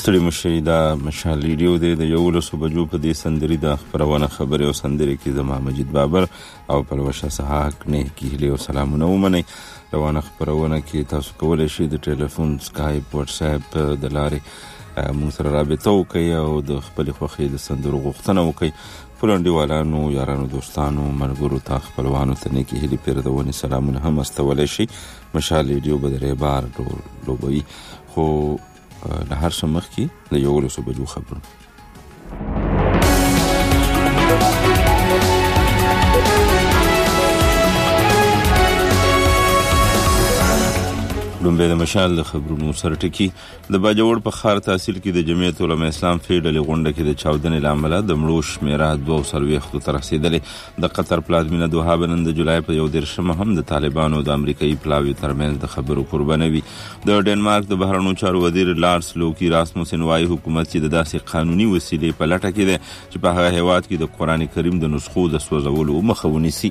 ستړي مشي دا مشال ریډیو د 11 بجو په دې سندري د خبرونه خبري او سندري کې زما مجید بابر او پلوشه سحاق نه کیله او سلامونه ومني روانه خبرونه کې تاسو کولای شئ د ټلیفون سکایپ واتس اپ د لارې موږ سره رابطه وکړئ او د خپل خوښي د سندرو غوښتنه وکړئ فلانډیوالانو یارانو دوستانو مرګرو تا خپلوانو ته نه کې هلي پیردونی سلامونه هم استولای شي مشال ریډیو بدرې بار لوبوي خو له هر څه مخکې د 11 بجو خبرونه لومبه د مشال د خبرونو سره ټکی د باجوړ په خار تحصیل کې د جمعیت علماء اسلام فیډل غونډه کې د چاودنې لامل د مړو شمیره 240 ته رسیدلې د قطر پلازمینه دوحه بنن د جولای په 11 هم د طالبانو د امریکایي پلاوی ترمنځ د خبرو قربانوي د ډنمارک د بهرنیو چارو وزیر لارس لوکی راسموسن وايي حکومت چې د داسې قانوني وسیلې په لټه کې ده چې په هغه هیواد کې د قران کریم د نسخو د سوځولو مخه ونیسي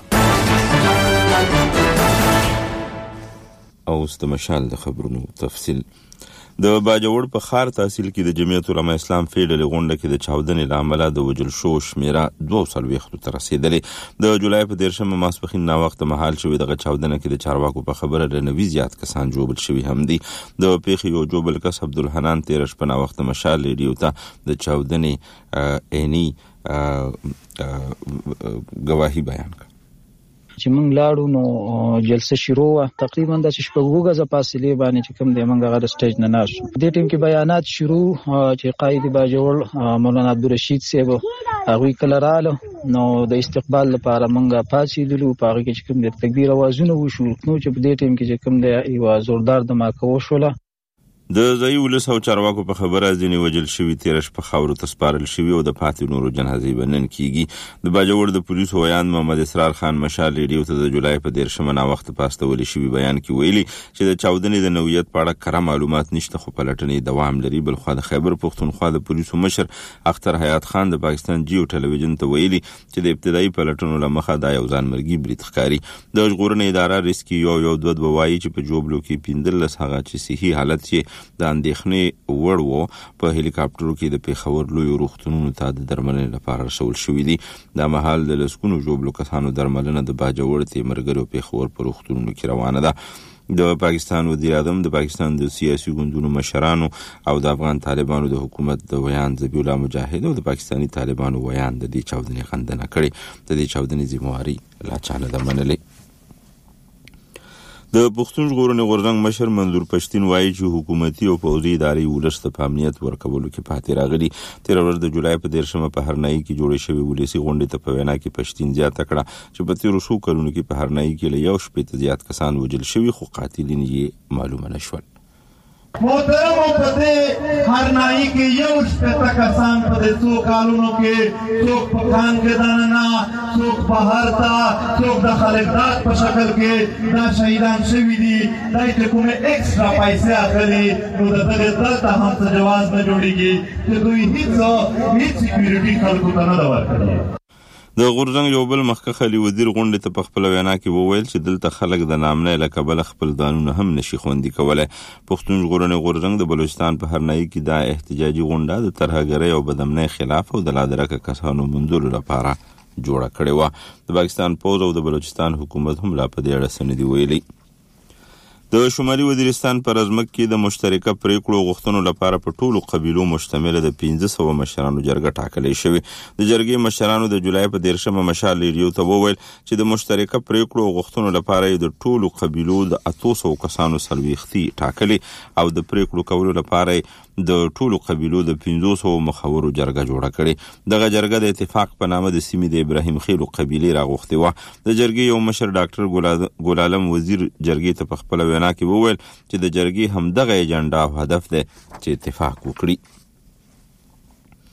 او د مشال د خبرونو تفصیل د باجوړ په خار تحصیل کې د جمعیت علماء اسلام فیډل غونډه کې د چاودنې لامل د وجل شو شمیره 240 ته رسیدلې د جولای په 13 ماسپخین نا وخت مهال شوې د چاودنه کې د چارواکو په خبره د نوی زیات کسان جوړ شوي هم دي د پیښې یو جوبل کس عبدالحنان 13 په نا وخت مشال ریډیو ته د چاودنې عیني گواهی بیان کړ چې موږ لاړو نو جلسه شروع وا تقریبا د شپږ غزه فاصله باندې چې کوم د موږ غره سټیج نه ناش د ټیم کې بیانات شروع چې قائد باجوړ مولانا عبدالرشید صاحب هغه کله رااله نو د استقبال لپاره موږ پاتېدلو په هغه کې چې کوم د تکبیر اوازونه وشو نو چې په دې ټیم کې چې کوم د یو زوردار دماکه وشوله د ځای ولس او چارواکو په خبره ځینې وجل شوي 13 په خاورو ته سپارل شوي او د پاتې نورو جنازې بنن کیږي د باجوړ د پولیسو ویان محمد اسرار خان مشال ریډیو ته د جولای په 13 نا وخت پاستول شوي بیان کې ویلي چې د چاودنې د نوعیت په اړه کره معلومات نشته خو پلټنې دوام لري بل خو د خیبر پختونخوا د پولیسو مشر اختر حیات خان د پاکستان جیو ټلویزیون ته ویلي چې د ابتدایي پلټنو لمخه د یو ځانمرګي برید ښکاری د ژغورنې اداره ریسکیو یو دوه وایي چې په جوبلو کې 15 هغه چې صحي حالت یې د اندېښنې وړ وو په هلیکاپټرو کې د پیښور لوی روغتونونو ته د درملنې لپاره رسول شوي دي دا مهال د لسکونو جوبلو کسانو درملنه د باجوړ ته مرګرو پیښور په روغتونونو کې روانه ده د پاکستان وزیر اعظم د پاکستان د سیاسي ګوندونو مشرانو او د افغان طالبانو د حکومت د ویان ذبیح الله مجاهد او د پاکستاني طالبانو ویان د دې چاودنې غندنه کړې د دې چاودنې ذمہواری لا چانه ده منلې د پښتون ژغورنې غورځنګ مشر منظور پښتين وایي چې حکومتي او پوځي ادارې ولس ته امنیت ورکولو کې پاتې راغلي 13 ورځ د جولای په 13 په هرنايي کې جوړې شوې ولسی غونډې ته په وینا کې پښتين زیاته کړه چې په 13 کلونو کې په هرنايي کې له یو شپې زیات کسان وژل شوي خو قاتلین یې معلومه نشول محترم او پته هرنائی کې یو شپه کسان په دې څو کالونو کې څوک په خان کې داننا څوک بهر تا څوک د خلکدار په شکل کې دا شهیدان شوي دي دای ته کومه ایکسترا پیسې اخلي نو د دې دلته هم څه جواز نه جوړیږي چې دوی هیڅ سکیورټي خلکو ته نه ورکړي د غورځنګ یو بل مخکښ علي وزیر غونډې ته په خپل وینا کې وویل چې دلته خلک د نامنه له کبله خپل ځانونه هم نشي خوندي کولای پښتون ژغورنې غورځنګ د بلوچستان په هرنايي کې دا احتجاجي غونډه د ترهګرۍ او بدامنۍ خلاف او د لادرکه کسانو منځلو لپاره جوړه کړې وه د پاکستان پوځ او د بلوچستان حکومت هم لا په دې اړه څه نه دي ویلي د شمالي وزیرستان پر ازمک کې د مشترکه پریکړو غوښتنو لپاره په ټولو قبیلو مشتمل د 1500 مشرانو جرګه ټاکلې شوې د جرګې مشرانو د جولای په 13 مشال ریډیو ته وویل چې د مشترکه پریکړو غوښتنو لپاره د ټولو قبیلو د 800 کسانو سلويختي ټاکلې او د پریکړو کولو لپاره د ټولو قبیلو د 500 مخورو جرګه جوړه کړې دغه جرګه د اتفاق په نامه د سیمې د ابراهیم خیلو قبیله راغوښتې و د جرګې یو مشر ډاکټر ګلالم وزیر جرګې ته په خپل وینا کې وویل چې د جرګې هم دغه ایجنډا او هدف دی چې اتفاق وکړي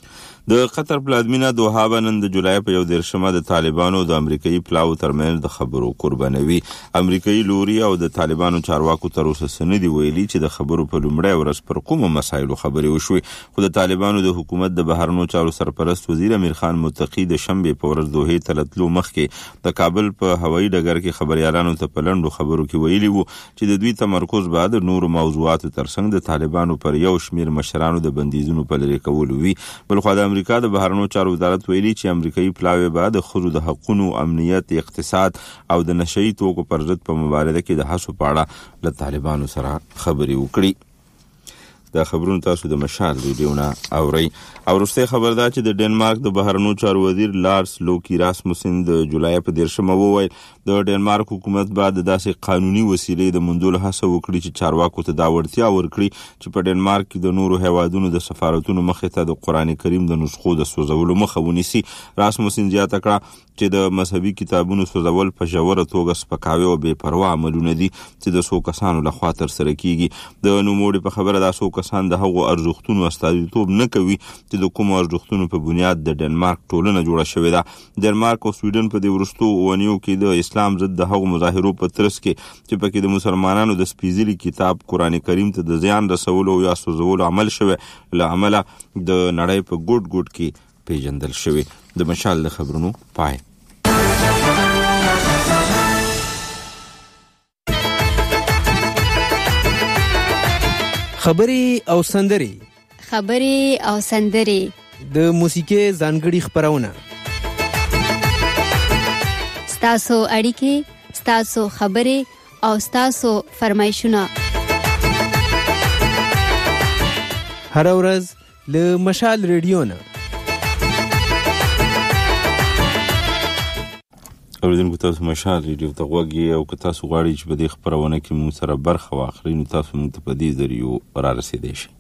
د قطر پلازمینه دوحه نن د جولای په 1 د طالبانو د امریکایي پلاو ترمنځ د خبرو قربانوي. امریکایي لوري او د طالبانو چارواکو تر اوسه سندي ویلي چې د خبرو په لومړی ورځ پر کومه مسایلو خبرې وشوي، خو د طالبانو د حکومت د بهرنیو چارو سرپرست وزیر امیر خان متقی د شنبه په ورځ دوحه ته تللو مخکې د کابل په هوایي ډګر کې خبريالانو ته په لنډو خبرو کې ویلي وو چې د دوی تمرکز بعد نور موضوعاتو ترڅنګ د طالبانو پر یو شمیر مشرانو د بندیزونو په لري کولو وی. بلخو د امریکا د بهرنیو چارو وزارت ویلي چې امریکایي پلاوی بعد خزو د حقوقو، امنیت، اقتصاد او د نشئی توکو پر ضد په مبارزه کې د هڅو په اړه له طالبانو سره خبرې وکړي. دا خبرونه تاسو د مشال ویډیو نه اورئ. او وروسته خبر دا چې د ډنمارک د بهرنیو چارو وزیر لارس لوکی راسموسن د جولای په 10 وویل د ډنمارک حکومت بعد داسې قانوني وسیلې د منځلو هڅه وکړي چې چارواکو ته دا وړتیا ورکړي چې په ډنمارک کې د نورو هیوادونو د سفارتونو مخې ته د قرآن کریم د نسخو د سوځولو مخه ونیسي. راسموسن زیاته کړه چې د مذهبي کتابونو سوځول په ژوره توګه سپکاوی او بې پروا عملونه دي چې د څو کسانو لخوا ترسره کیږي. د نوموړي په خبره دا څو کسان د هغو ارزښتونو استازیتوب نه کوي چې د کومو ارزښتونو په بنیاد د ډنمارک ټولنه جوړه شوې ده. ډنمارک او سویډن په دې وروستو اونیو کې د اسلام ضد د هغو مظاهرو په ترڅ کې چې پکې د مسلمانانو د سپیڅلي کتاب قرآن کریم ته د زیان رسولو یا سوځولو عمل شوی له امله د نړۍ په ګوټ ګوټ کې پیژندل شوی. د مشال د خبرونو پای. خبري او سندري د موسیقي ځانګړي خبرونه، ستاسو اړیکې، ستاسو خبري او ستاسو فرمایشونه هر ورځ له مشال ریډیو نه. اوریدونکو تاسو مشال ریډیو ته غوږی او که تاسو غواړئ چې په دې خبرونه کې موږ سره برخه واخلئ نو تاسو موږ ته په دې ذریعو را رسیدئ شئ.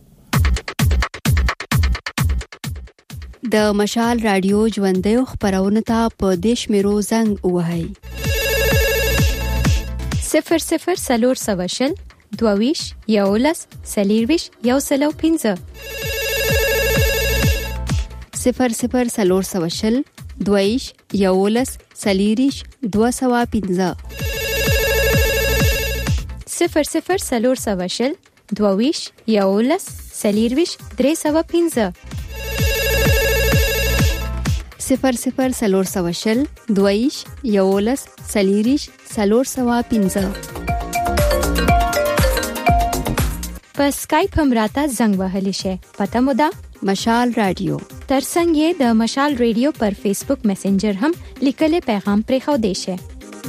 د مشال رادیو ژوندیو خبرونه ته په دیش میرو زنګ ووهئ 00 سواشل 22 یولس سلیرویش یوسلو 15 00 سواشل 22 یولس سلیریش 215 00 سواشل 22 یولس سلیرویش 315 00 سواشل 22 یولس سلیریش 315 په سکایپ هم راته زنګ وهلی شي. پته مو ده مشال رادیو. ترڅنګ یې د مشال رادیو پر فیسبوک میسنجر هم لیکلي پیغام پرې خو دی شي.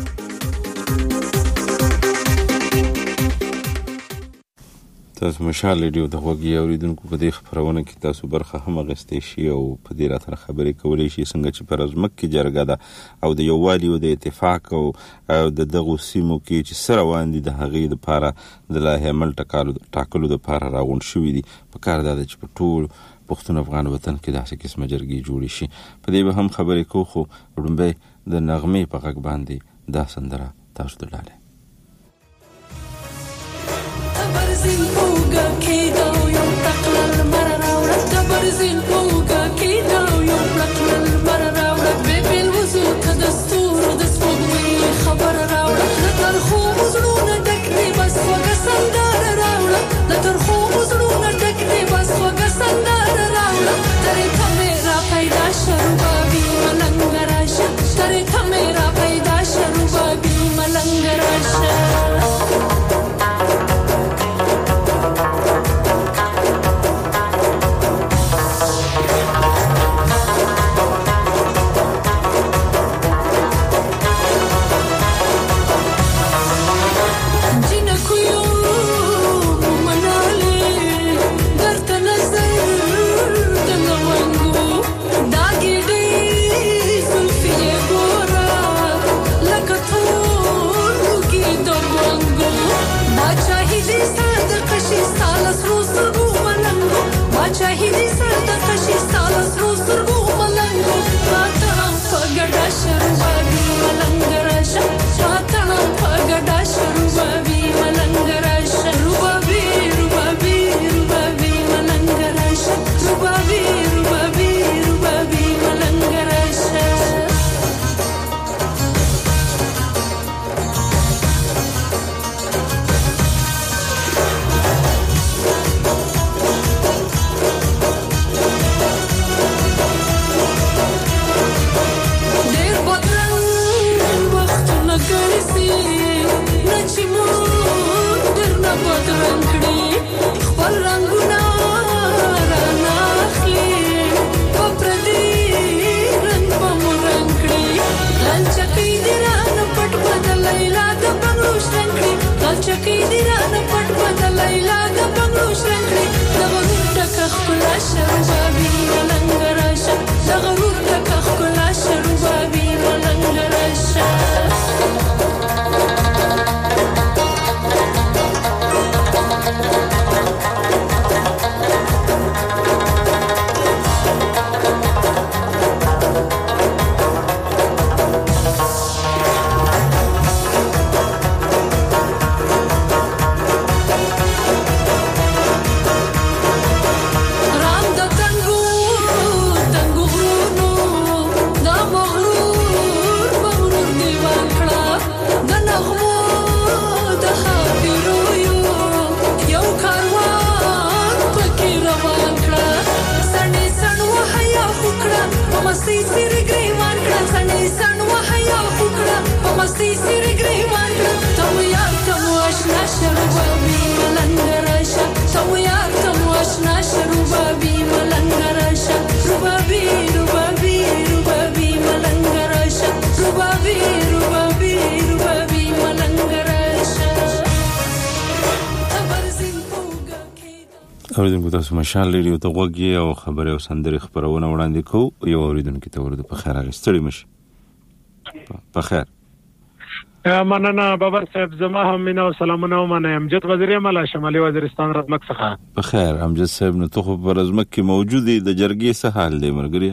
تاسو مشال ریډیو د غوږی اوریدونکو په دې خبرونه کې تاسو برخه هم اخیستئ شئ او په دې راتره خبرې کولای شئ څنګه چې پر ازمک کې جرګه ده او د یووالي او د اتفاق او د دغه سیمو کې چې سره روان دي د هغې دپاره د لایحې عمل ټاکلو دپاره راغونډ شوي دي. په کار دا ده چې په ټول پښتون افغان وطن کې داسې قسمه جرګې جوړې شي. په دې به هم خبرې کوو خو وړومبی د نغمې په غږ باندې دا سندره تاسو ته ډالۍ. برزين فوقا كيدا ويوم تقلى المرة ورد برزين فوقا كيدا ويوم تقلى المرة ورد بيبي الوزوك دستور ودسفوق وي خبر راورد لترخو وزلونا دكني بس وقا سندار راورد لترخو وزلونا دكني بس وقا سندار راورد تري كاميرا پیدا شروبابي ملنگ راشا تري كاميرا پیدا شروبابي ملنگ راشا شاهدي صدق شي سالس روسر بو ملنګو راتم پګډا شروبابي ملنګ راشه راتم پګډا شروبابي ملنګ راشه روبابي روبابي روبابي ملنګ راشه روبابي روبابي اوریدونکو تاسو مشال ریډیو ته غوږی او خبرې او سندرې خبرونه وړاندې کوو. یو اوریدونکو ته ورته په خیر راغستړي مشي. په خیر. مننه بابر صاحب، زما هم مینا او سلامونه ومنه. امجد وزیر اعلی شمالي وزیرستان رزمک څخه. په خیر امجد صاحب، نو ته خو په رزمک کې موجود دی، د جرګې څه حال دی مرګري؟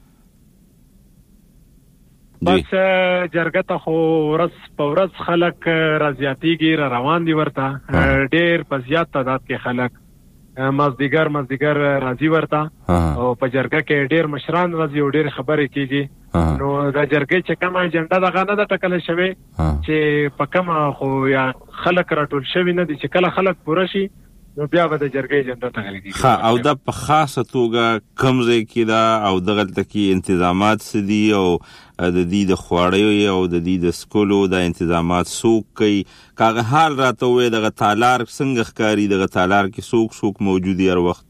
بس جرګه ته خو ورځ په ورځ خلک راځياتيږي، روان دي ورته ډېر په زیات تعداد کې خلک مازدیګر راځي ورته او په جرګه کې ډېر مشران راځي او ډېر خبرې کیږي. نو د جرګې چې کومه اجنډا دغه نه د ټکل شوی چې په کومه خو یا خلک راټول شوی نه دي، چې کله خلک پوره شي نو بیا به د جرګې اجنډا ټکل کیږي. او د په خاصه توګه کوم ځای کې دا او دغه تکي انتظامات سدي او د دې د خواړې او د دې د سکولو د انتظامات سوق کوي؟ کاغه حال راته وې دغه تالار څنګه ښکاری، دغه تالار کې سوق موجودي هر وخت؟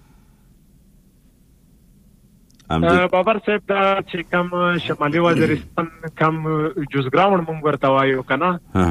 بابر صاحب دا چې کوم شمالي وزیرستان کوم جوزګراوند مونږ ورته وایو کنه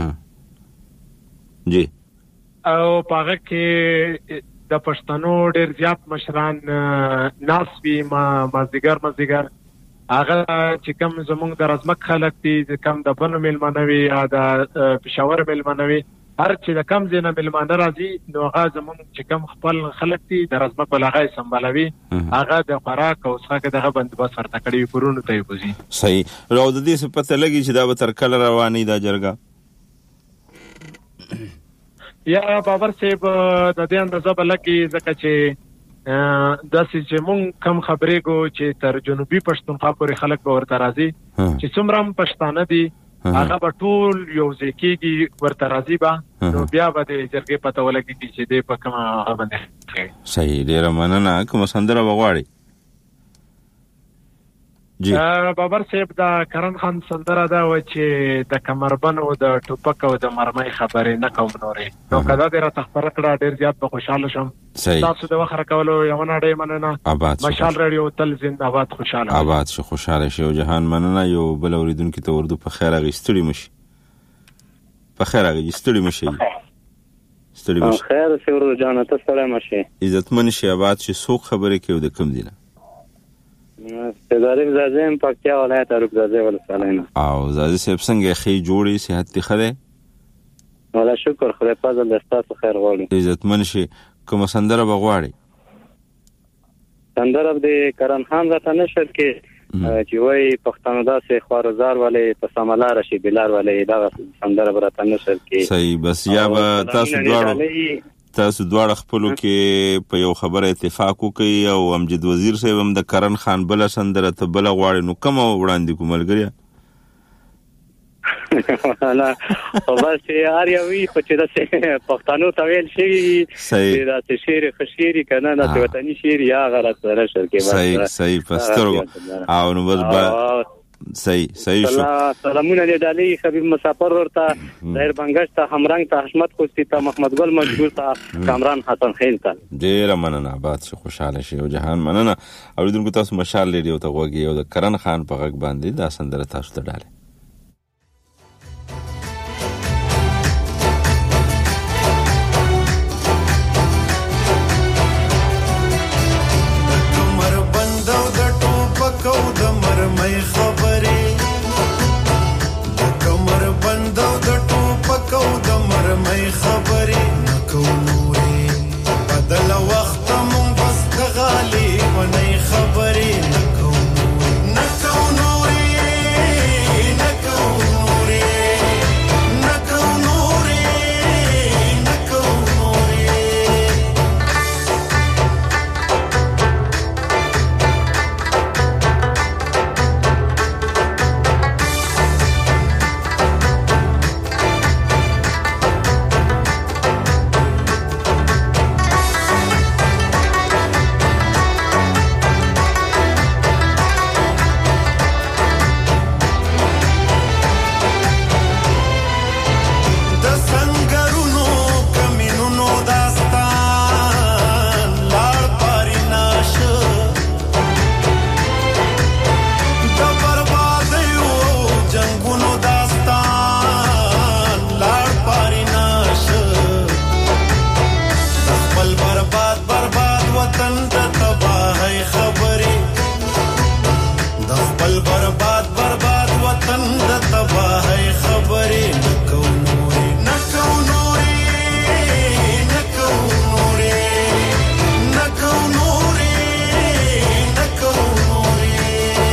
جی، او پاغه کې د پښتنو ډېر زیات مشران ناس وی مازدیګر هغه چې کوم زمونږ د رزمک خلک دي، کوم د بنو ملمنوي یا د پېښور ملمنوي، هر چې د کم ځای نه ملمانه راځي نو هغه زمونږ چې کوم خپل خلک دي د رزمک بلغه سمبالوي، هغه د خوراک او څښاک دغه بندوبست ورته کړی وي، کورونو ته یې بوزي. صحیح. او د دې څه پته لګي چې دا به تر کله رواني دا جرګه؟ یا بابر صاحب د دې اندازه بلکې ځکه چې داسې چې مونږ کم خبرې کو چې تر جنوبي پښتونخوا پورې خلک به ورته راځي، چې څومره هم پښتانه دي هغه به ټول یو ځای کېږي ورته راځي به، نو بیا به د جرګې پته ولګېږي چې دی په کومه هغه باندې. صحیح، ډېره مننه. کومه سندره به غواړئ؟ بابر صاحب دا کرن خان سندره دا و چې د کمربند او د ټوپک او د مرمۍ خبرې نه کوم نورې، نو کدا دې راته خبره کړه ډېر زیات به خوشاله شم. تاسو د وخت راکولو یو نه ډېر مننه. مشال رادیو تل زنده‌باد، خوشاله آباد شو، خوشاله شو جهان. مننه. یو بل اوریدونکو ته ورته په خیر غیستړي مشي. په خیر غیستړي مشي. ستړي مشي. خیر سره جانه ته سره مشي. عزتمن شي، آباد شي. څوک خبرې کوي د کوم دینه؟ زاریم زازم پکتیا ولایت اروپ زازه ولسالین. او زازه صاحب څنګه خې جوړي صحت دې خره؟ ولا شکر خدای فضل د تاسو خیر غواړم. عزتمن شي. کوم سندره بغواړي؟ سندره د کرن خان راته نشر کې چې وای پښتانه داسې خوارزار والے په سملار شي بلار والے دا سندره راته نشر کې. صحیح. بس یا به تاسو دواړه خپلو کې په یو خبره اتفاق وکړي او امجد وزیر صاحب هم د کرن خان بل سندره ته بل غواړي، نو کوم وړاندې کوم ملګری؟ انا بس یار یوي خو چې د پښتنو تویل شي دا شعر خشيري کنه د وطني شعر یا غلط سره شر کې. صحیح پسترو او نو بس صحیح شو. سلامونه دې حبیب مسافر ورته ظاهر بنگش ته همرنګ ته حشمت خوستی ته محمد ګل مجبور ته کامران حسن خیل ته ډیر مننه. آباد شو، خوشاله شي او جهان. مننه. اوریدونکو تاسو مشال ریډیو ته غوږی او د کرن خان په غږ باندې دا سندره تاسو ته ډاله. برباد د تباہی خبرې نکو نورې نکو نورې نکو نورې نکو نورې نکو نورې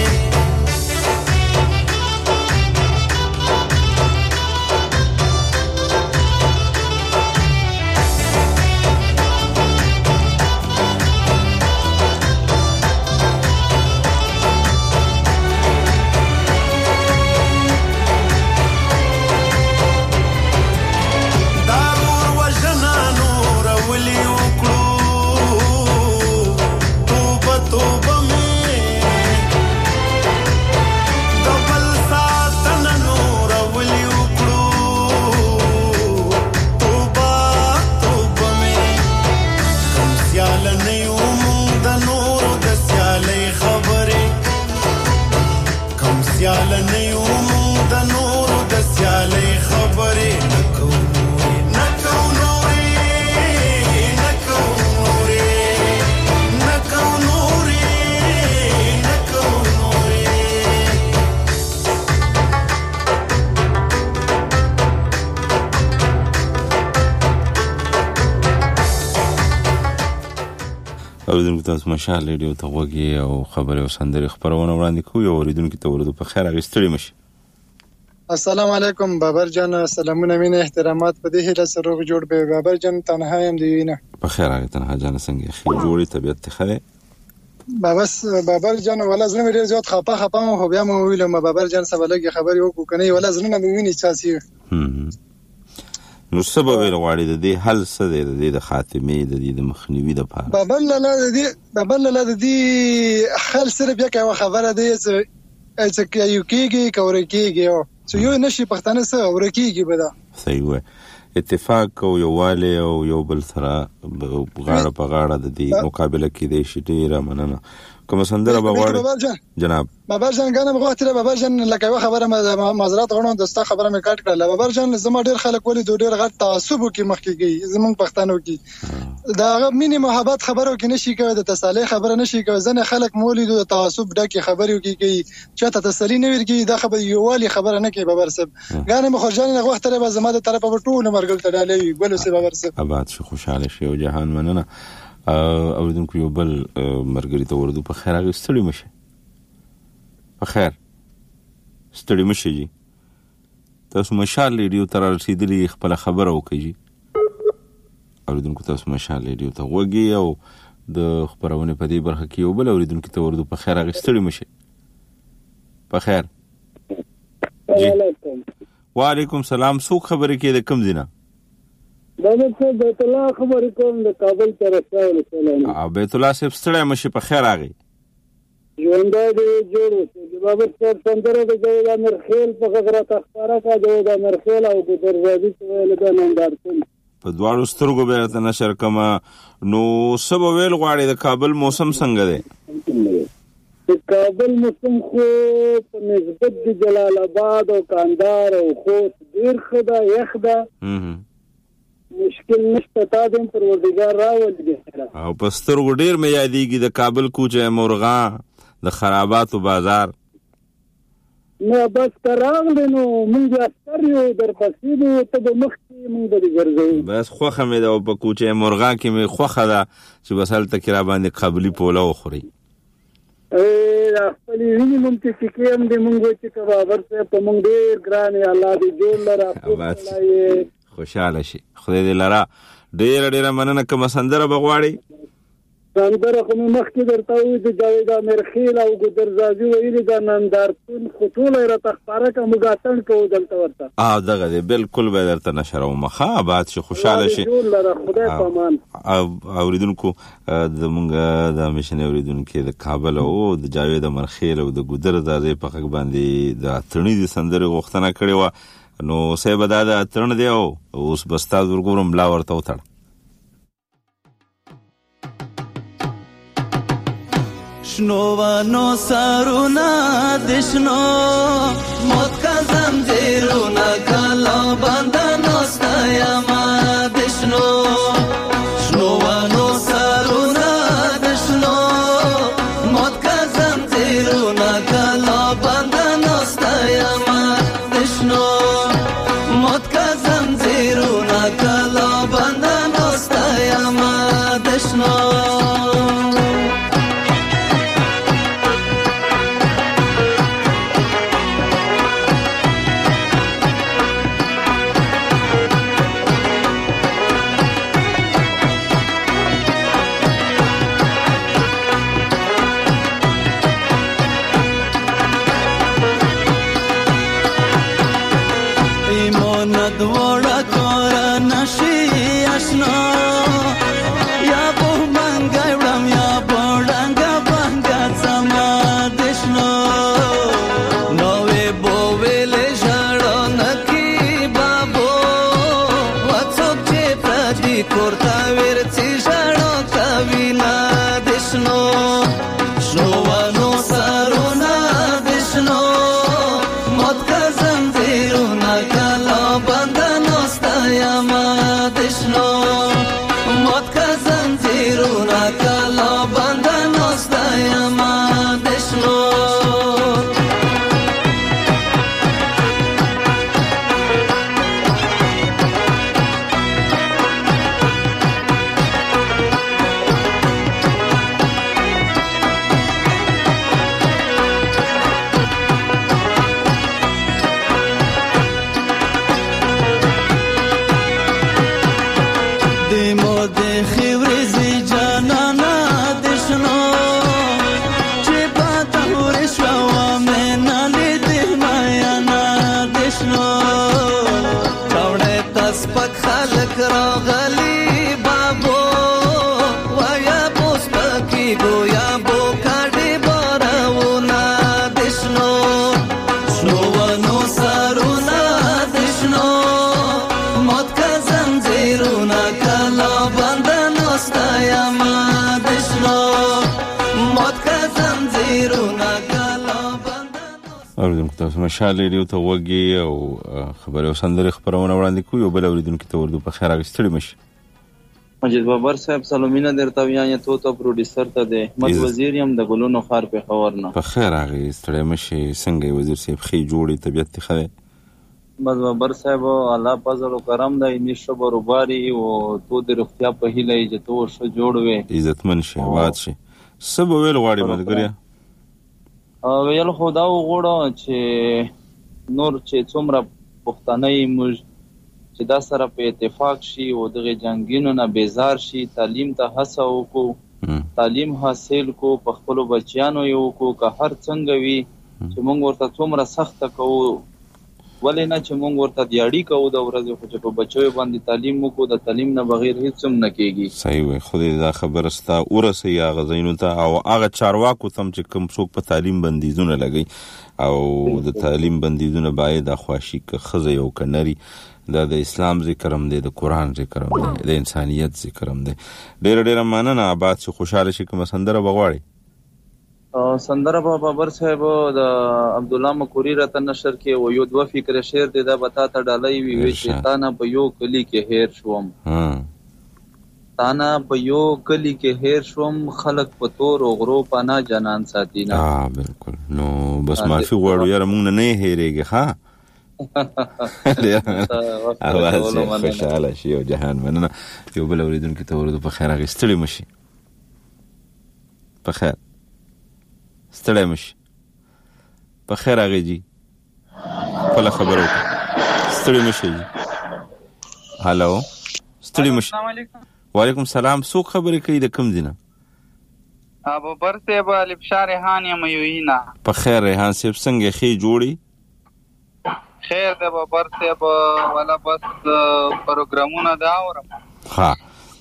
اوریدونکو تاسو مشال ریډیو ته غوږی او خبرې او سندرې خبرونه وړاندې کوي او اوریدونکو ته ورته په خیر اغستړي مشي. السلام علیکم بابر جان، سلامونه مینه احترامات په دې هله سره جوړ به بابر جان تنها هم دی نه په خیر هغه تنها جان څنګه خې جوړي طبيعت ته خره بابر جان ولا زنه مې ډیر زیات خپه مو بیا مو ویلم بابر جان سوالګي خبري وکړو کني ولا زنه مې ویني چاسي نو سبب ویلواړي د دې حل څه دی د خاتمه د دې د مخنیوي د پاره بابل لا د دې حل سره بیا کوي خبره دی چې یو کېږي کورکېږي او چې یو نشي پښتانه سره ورکېږي بدا صحیح وای اتفاق او یووالی او یو بل سره غاړه په غاړه د دې مقابله کې د شي ډیره مننه کوم سندره بغواړي جناب بابر جان غنم غوښتل بابر جان لکه یو خبره معذرت غواړم دستا خبره مې کټ کړل بابر جان زما ډیر خلک ولې ډیر غټ تعصب کې مخکېږي زمونږ پښتنو کې دا مینه محبت خبرو کې نشي کوي د تسلی خبره نشي کوي ځنه خلک مولید د تعصب ډکه خبرو کې کوي چې ته تسلی نه ورګي دا خبره یووالي خبره نه کوي بابر صاحب غنم خرجان غوښتل به زما د طرفه ټول مرګل تړلې ګل سه بابر صاحب اباد شو خوشاله شي او جهان مننه اوریدونکو یو بل مرګري ته ورته په خیر اغستړي مشه په خیر ستړي مشه جی تاسو مشال ریډیو تر رسیدلی خپل خبره وکړي اوریدونکو تاسو مشال ریډیو ته وګي او د خبرونه په دې برخه کې یو بل اوریدونکو ته ورته په خیر اغستړي مشه په خیر وعلیکم سلام څوک خبرې کې د کم دینه بابا صاحب بیت الله خبرې کوم د کابل تر رسول سلام بیت الله صاحب ستړی مشه په خیر راغی ژوندۍ دې جوړ وي بابا صاحب سندره د جوړ امیر خیل په خبره تخاره کا جوړ امیر خیل او د دروازې څخه له نندارتون په دواړو سترګو به ته نشر کما نو سبا ویل غواړي د کابل موسم څنګه دی د کابل موسم خو په نسبت د جلال آباد او کاندار او خوست ډیر خدا یخ ده مشکل نشته تا دې پروردګار راولي او په سترګو ډیر مې یادېږي د کابل کوچه مرغا د خراباتو بازار نو بس راغلی نو مونږ اکثر یو در پسې دې ته د مخ کې مونږ د ګرځو بس خوخه مې دا په کوچه مرغا کې مې خوخه ده چې بس هلته کې را باندې قابلی پوله وخوري خپل ویني مونږ چې کوم دې مونږ چې کبابر څه په مونږ ډیر ګران الله دې جوړ لرا خوشاله شي خدای دې لرا ډیر مننه کوم سندره بغواړي سندره خو مخکې درته وې د جاوید امیر خیل او ګدرزازي ویلي د نندارتون خطول را تخبره کوم غاتن کو دلته ورته دغه دې بالکل به درته نشره مخه آباد شي خوشاله شي خدای پامان اوریدونکو د مونږ د مشن اوریدونکو د کابل او د جاوید امیر خیل او د ګدرزازي په حق باندې د اترنی د سندره غوښتنه کړې و نو سبا دا اترن دی او اوس بستا ورګورم بلا ورته وتړ شنوانو سارونا دشنو موت کا زنجیرونا کلا بندانو ستایما دشنو شنوانو سارونا دشنو موت کا زنجیرونا کلا بندانو ستایما راغلی بابو ویا بوس پکی گویا بو کاډي بارونه دشنو شنو ونو سرونه دشنو مات کا زنجیرونه کلا بندنو ستایا ما دشنو مات کا زنجیرونه اوریدونکو تاسو مشال ریډیو ته وګي او خبري او سندري خبرونه وړاندې کوي او بل اوریدونکو ته ورته په خیر راغستړي مشي مجید بابر صاحب سلامینه درته ویاں ته پروډوسر ته دی مت وزیر يم د ګلونو خار په خبرنه په خیر راغستړي مشي څنګه وزیر صاحب خي جوړي طبيعت خره مت بابر صاحب الله فضل او کرم د نشه بروباري او تو د رختیا په هله چې تو شو جوړ وې عزتمن شي آباد شي سب ویل غواړي ملګری ویل خدا وغوړو چې نور چې څومره پښتانه موږ چې دا سره په اتفاق شي او دغه جنگینو نه بیزار شي تعلیم ته هڅه وکړو تعلیم حاصل کو په خپل بچیانو یو کو که هر څنګه وي چې موږ ورته څومره سخت کوو ولې نه چې موږ ورته دیاړي کوو د ورځې خو چې په بچو باندې تعلیم وکړو د تعلیم نه بغیر هیڅ هم نه کېږي صحیح وي خو دې دا خبره ستا ورسې هغه ځایونو ته او هغه چارواکو ته چې کوم څوک په تعلیم بندیزونه لګي او د تعلیم بندیزونه باید د خواشي که ښځه یو که نري دا د اسلام ذکر هم دی د قرآن ذکر هم دی د انسانیت ذکر هم دی ډېره مننه آباد شي خوشحاله شي کومه سندره به غواړي سندره بابر صاحب د عبد الله مکوری راتن نشر کې و یو دوه فکر شعر دی دا بتا ته ډالۍ وی وی چې تانا په یو کلی کې هیر شوم تانا په یو کلی کې هیر شوم خلق په تور او غرو پانا جنان ساتینا بالکل نو بس معافي غواړو یاره مونږ نه هیریږي ها اواز خوشاله شي او جهان مننه یو بل اوریدونکو ته ورته په خیر غستړي مشي په خیر ستړی مشي په خیر هغې جي خپله خبره وکړه ستړي مشي جي هلو ستړي مشي وعلیکم السلام څوک خبرې کوي د کوم ځای نه ابوبکر صاحب الفشار ریحان یم یوینا په خیر ریحان صاحب څنګه ښې جوړي خیر د ابوبکر صاحب والا بس پروګرامونه دا اورم ها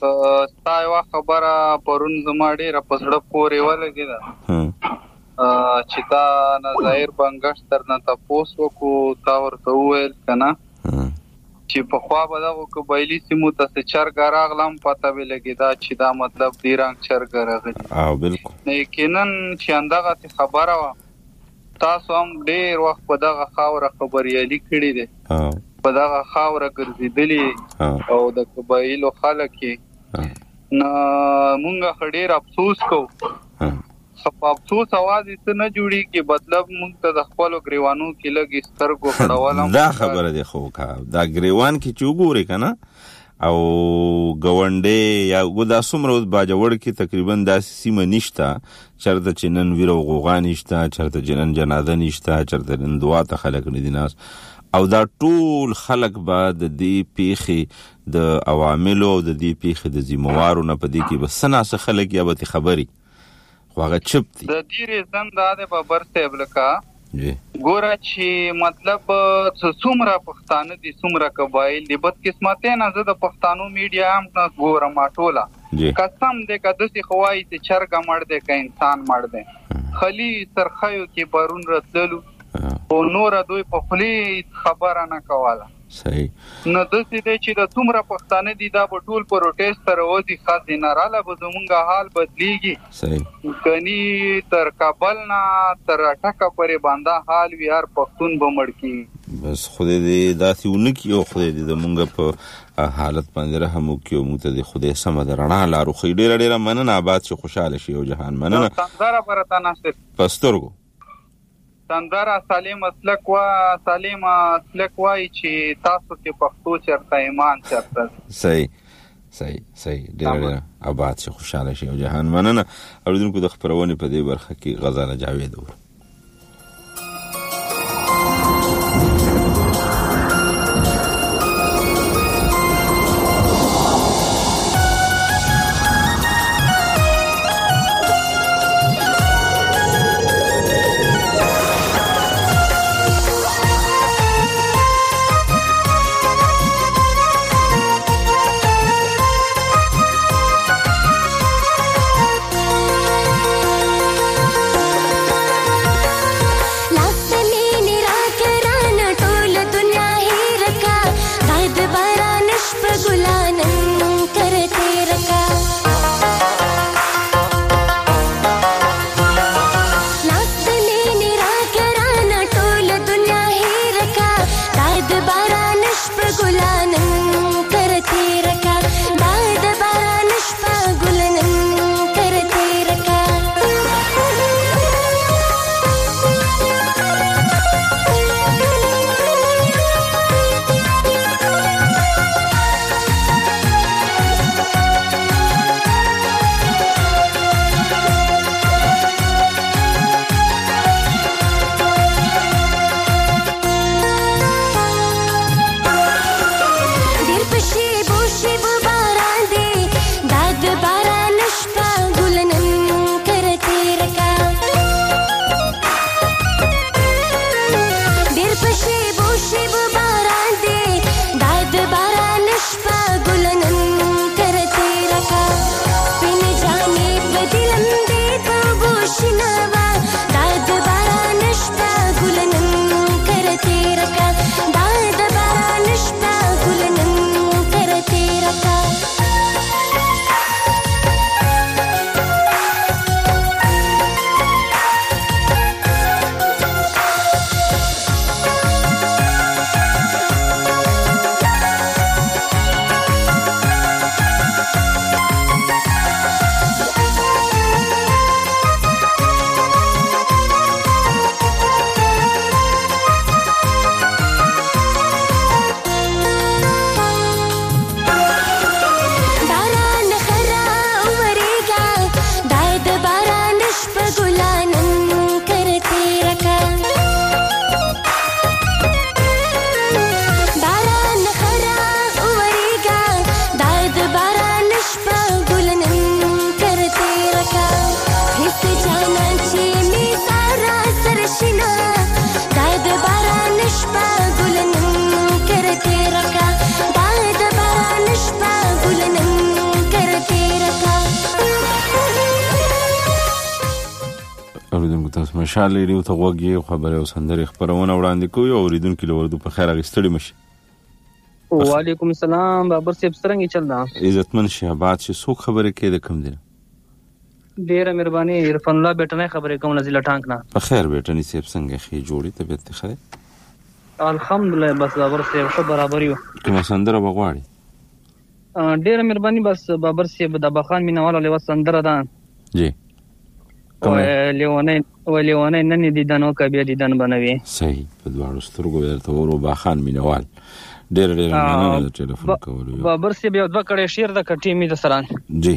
ستا یوه خبره پرون زما ډېره په زړه پورې ولګېده چې تا نظاهر بنګښت درنه تپوس وکړو تا ورته وویل که نه چې پخوا به دغو قبایلي سیمو ته څه چرګه راغله هم پته به لګېده چې دا مطلب دې رنګ چرګه راغلي بالکل یقینا چې همدغسې خبره وه تاسو هم ډېر وخت په دغه خاوره خبریالي کړي دی په دغه خاوره ګرځېدلي او د قبایلو خلک یې نه مونږ ښه ډېر افسوس کوو په افسوس اواز یې څه نه جوړېږي مطلب مونږ ته د خپلو ګریوانو کې لږ سترګو خړول هم دا خبره دی خو دا ګریوان کې چې وګورې که نه او ګاونډی یا دا څومره اوس باجوړ کې تقریبا داسې سیمه نشته چېرته چې نن ویره او غوغا نشته چېرته چې نن جنازه نشته چېرته نن دعا ته خلک نه دي ناست او دا ټول خلک به د دې پیښې د عواملو او د دې پیښې د ذمهوارو نه په دې کې به څه ناڅه خلک یا به خبري خو هغه چپ دي د دې ریزن دا دی بابر صاحب لکه ګوره چې مطلب څومره پښتانه دي څومره قبایل دي بدقسمتۍ نه زه د پښتانو میډیا هم نه ګورم ټوله قسم دی که داسې خو وایي چې چرګه مړ دی که انسان مړ دی خلي سرخیو کې پرون راتللو او نوره دوی په خولې خبره نه کوله صحیح نو داسې دی چې د څومره پښتانه دي دا به ټول پروټیسټ ته راوځي خاص جنراله به زمونږ حال بدلیږي صحیح کني تر کابل نه تر اټکه پورې باندې حال وي هر پښتون به مړ کېږي بس خدای دې داسې ونه کړي او خدای دې زمونږ په حالت باندې رحم وکړي او موږ ته د خدای سمه د رڼا لار وښیي ډېره مننه آباد شي خوشحاله شي او جهان مننه سندره به راته ناصر په سترګو سندره سالم اسلک وایي چې تاسو کې پښتو چېرته ایمان چېرته صحیح ډېره آباد شي خوشحاله شي او جهان مننه اورېدونکو د خپرونې په دې برخه کې غزاله جاوید اور مشال ریډیو ته غوږی خبرې او سندرې خبرونه وړاندې کوي او اوریدونکو له ورته په خیر غستړي مشي. وعلیکم السلام بابر صاحب څنګه چل دا عزتمن شهباز چې څوک خبرې کوي د کوم دي؟ ډیره مهرباني عرفان الله بیٹنه خبرې کوم نزله ټانک نه. په خیر بیٹنی صاحب څنګه خې جوړی طبيعت ښه؟ الحمدلله بس بابر صاحب ښه برابر یو. کوم سندره بغواړي؟ ډیره مهرباني بس بابر صاحب د بخان مینوالو له سندره ده. جی. لیونه نن دیدنو کبه دیدن بنوي. صحیح په دواړو سترګو ورته ورو بخان مینوال. ډیر مننه ټلیفون کولو. بابر صاحب یو دوه کړه شعر د کټی می د سران. جی.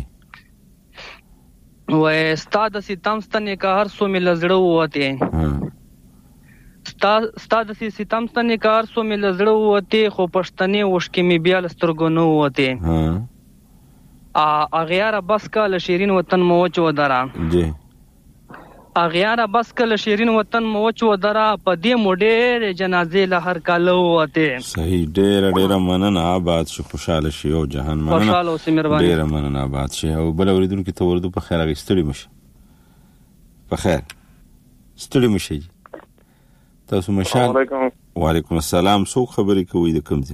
و استاد ستم ستنه کا هر سو مل زړه وته. استاد ستم ستنه کا هر سو مل زړه وته خو پښتنې وشکې می بیا لسترګو نو وته. اغیار بس کله شیرین وطن مو چو درا. جی. اغیار بس کله شیرین وطن مو چو درا په دې موډې جنازې له هر کالو وته. صحیح ډیر مننه آباد شو خوشاله شي او جهان مننه. خوشاله اوسې مهرباني. ډیر مننه آباد شي او بل اوریدونکو ته ورته په خیر غستړي مشه. په خیر ستړي مشه. تاسو مشال. وعلیکم السلام څوک خبرې کوي د کوم ځای؟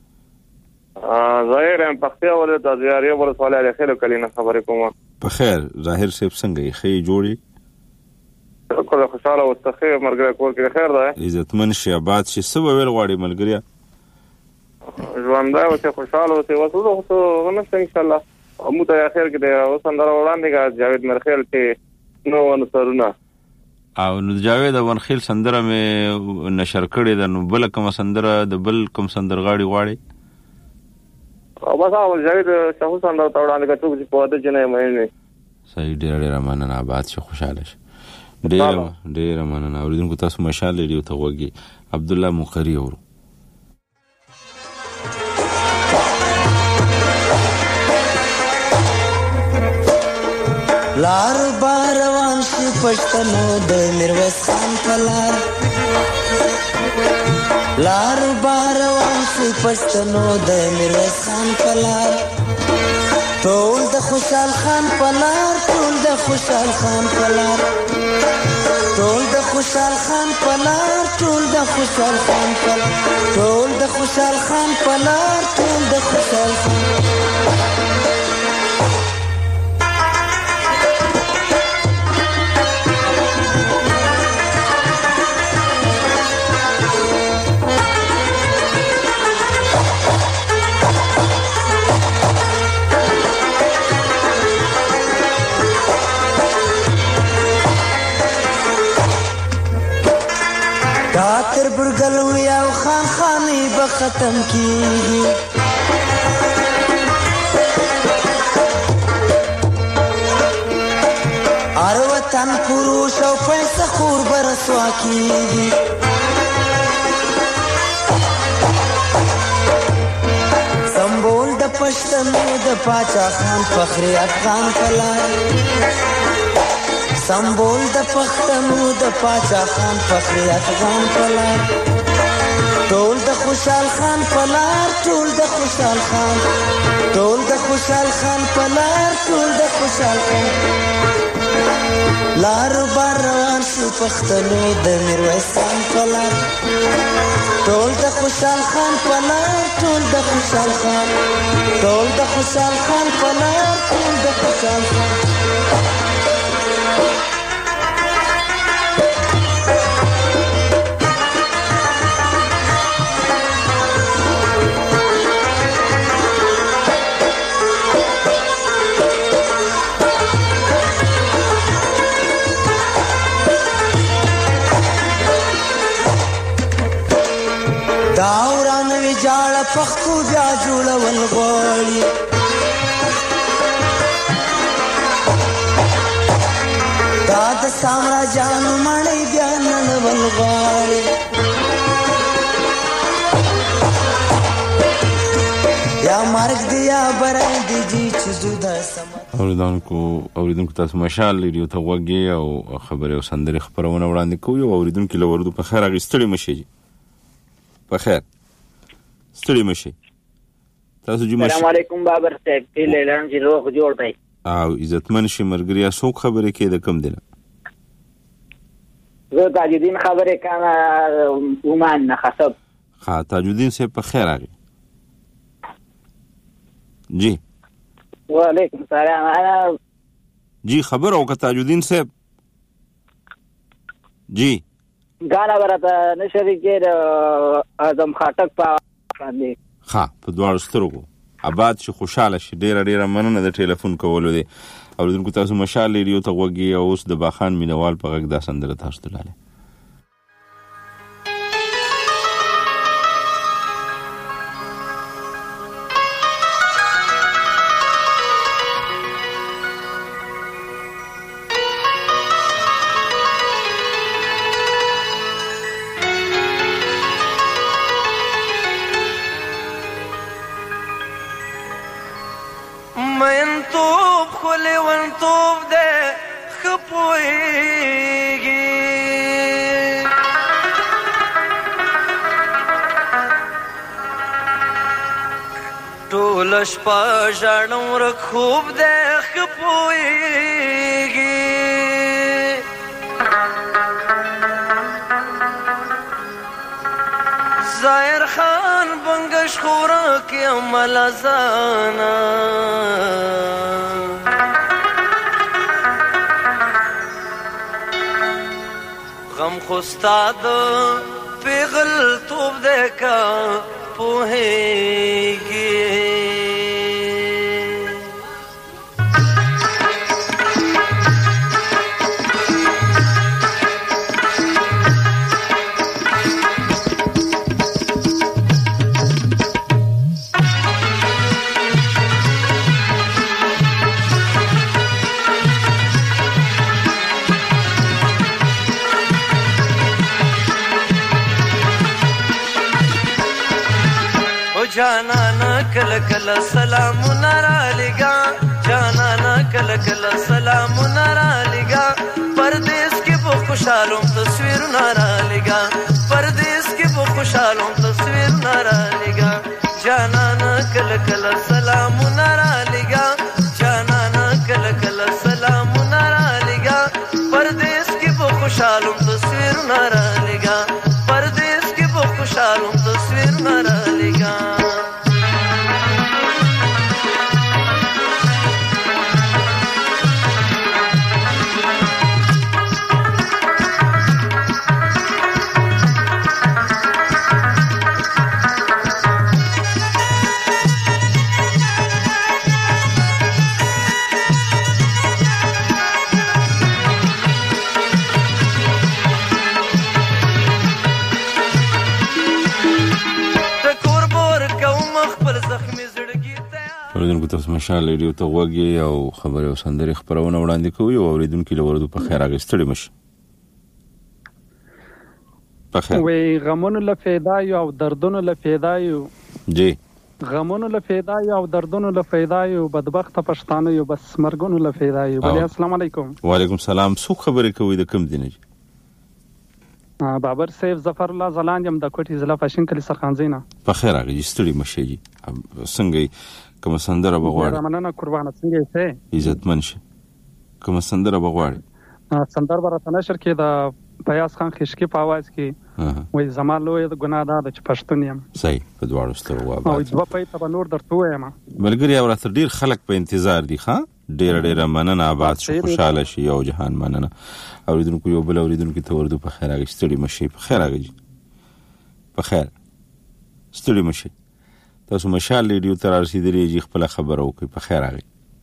ظاهر هم پختیا ولې د زیارې ورسواله له خلکو کلینه خبرې کوم. په خیر ظاهر صاحب څنګه یې خې جوړي؟ کوله خوشاله او تخې مرګره کور کې خیر ده. عزتمن شي آباد شي سبا ویل غواړي ملګریا. ژوندای او خوشاله او وسو ونست ان شاء الله. مو ته اخر کې د وسندره وړاندې کا جاوید مرخیل ته نو ونصرونه. او نو جاوید ونخیل سندره مې نشر کړې ده نو بل کوم سندره د بل کوم سندرغاړي غواړي؟ او بس هغه جاوید شاهو سندره ته وړاندې کا څوک چې په واده جنې مې. صحیح ډیر مننه آباد شي خوشاله شي. ډیر مننه اوریدونکو تاسو مشال ریډیو ته وګورئ. عبد الله مقری اورو. لار باروان شي پښتنو د میرویس خان پلار. لار باروان شي پښتنو د میرویس خان پلار. ټول د خوشحال خان پلار ټول د خوشحال خان پلار. ټول د خوشحال خان پلار ټول د خوشحال خان پلار. ټول د خوشحال خان پلار ټول د خوشحال خان. تر برګلوي او خان خاني به ختم کیږي. ار وطن پروش او پیسه خور برسوا کیږي. سمبول د پښتنو د پاچا خان فخر افغان پلار. سمبول د پښتنو د پاچا خان فخر افغان پلار. ټول د خوشحال خان پلار ټول د خوشحال خان. ټول د خوشحال خان پلار ټول د خوشحال خان. لار بار روان شو پښتنو د میرویس خان پلار. ټول د خوشحال خان پلار ټول د خوشحال خان. ټول د خوشحال خان پلار ټول د خوشحال خان. داوران وی جاړه پختو بیا جوړول غواړي. دا د سامراجانو مړی بیا نړول غواړي. یا مرګ دی یا برای دی چې زوده سم. اوریدونکو تاسو مشال ریډیو ته وګورئ او خبرې او سندرې خبرونه وړاندې کوي او اوریدونکو له ورته په خیر غستړي مشي. په خیر ستړي مشي. تاسو جمعه. السلام علیکم بابر صاحب ټول اعلان چې روغ جوړ دی او عزتمن شي مرګریا څوک خبرې کوي د کوم دی؟ زه تاجدین خبرې کنه عمان نه خصب. ها تاجدین صاحب په خیر راغی. جی وعلیکم السلام. انا جی خبر او که تاجدین صاحب جی غانا ورته نشری کې اعظم خاټک په باندې ها په دواړو سترګو آباد شي خوشاله شي. ډیره مننه د ټلیفون کولو دی. اوریدونکو تاسو مشال ریډیو ته غوږی او اوس د باخان مینوال په غږ دا سندره تاسو ته لاله. شپا ژړم ر خوب دې خپويږي ظاهر خان بنگش خوراک عمل زانا غم خستاد پیغل توب دې کا پوهیږي. جانانا کل کل سلام نارا لگا جانانا کل کل سلام نارا لگا پردیس کی وہ خوشحالوں تصویر نارا لگا پردیس کی وہ خوشحالوں تصویر نارا لگا جانانا کل کل سلام نارا لگا جانانا کل کل سلام نارا لگا پردیس کی وہ خوشحالوں تصویر نارا لگا پردیس کی وہ خوشحالوں تصویر نارا لگا. اوریدونکو تاسو مشال ریډیو ته غوږی او خبرې او سندرې خبرونه وړاندې کوي او اوریدونکو له ورته په خیر راغستړي مشي په خیر وي غمونو له فایده یو او دردونو له فایده یو جی غمونو له فایده یو او دردونو له فایده یو بدبخت پښتانه یو بس مرګونو له فایده یو. بل السلام علیکم. وعلیکم السلام. څو خبرې کوي د کوم دینه؟ بابر سیف ظفر الله زلان یم د کوټي ضلع فاشین کلی سرخانزینا. په خیر راغستړي مشي جی څنګه کوم سندره بغواړي؟ مننه قربانه څنګه یې عزتمن شي. کوم سندره بغواړي؟ سندر برته نشر کې د پیاس خان خشکی په आवाज کې وای زما لوی د ګناه ده چې پښتون یم. صحیح په دواړو سترګو او دوه پې ته نور درته وایم ملګری او راته ډیر خلک په انتظار دي. ها ډیر مننه آباد شو خوشاله شي او جهان مننه. اوریدونکو یو بل اوریدونکو ته ورته په خیر راغستړي مشي په خیر راغی په خیر ستړي مشي. تاسو مشال ریډیو ته رسیدلې جی خپل خبر او په خیر راغی.